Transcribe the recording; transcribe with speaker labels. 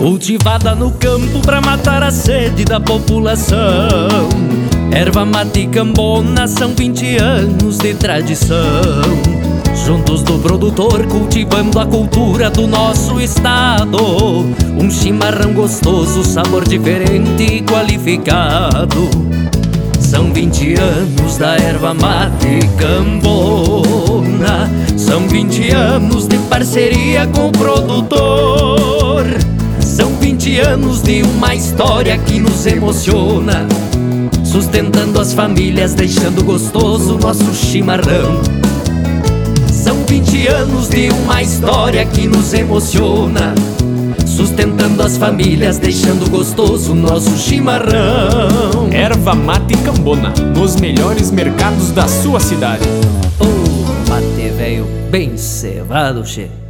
Speaker 1: cultivada no campo pra matar a sede da população. Erva mate e cambona são 20 anos de tradição, juntos do produtor cultivando a cultura do nosso estado. Um chimarrão gostoso, sabor diferente e qualificado. São 20 anos da erva mate e cambona, são 20 anos de parceria com o produtor. São 20 anos de uma história que nos emociona, sustentando as famílias, deixando gostoso nosso chimarrão. São 20 anos de uma história que nos emociona, sustentando as famílias, deixando gostoso nosso chimarrão.
Speaker 2: Erva mate e cambona, nos melhores mercados da sua cidade.
Speaker 1: Oh, mate velho bem cevado, che.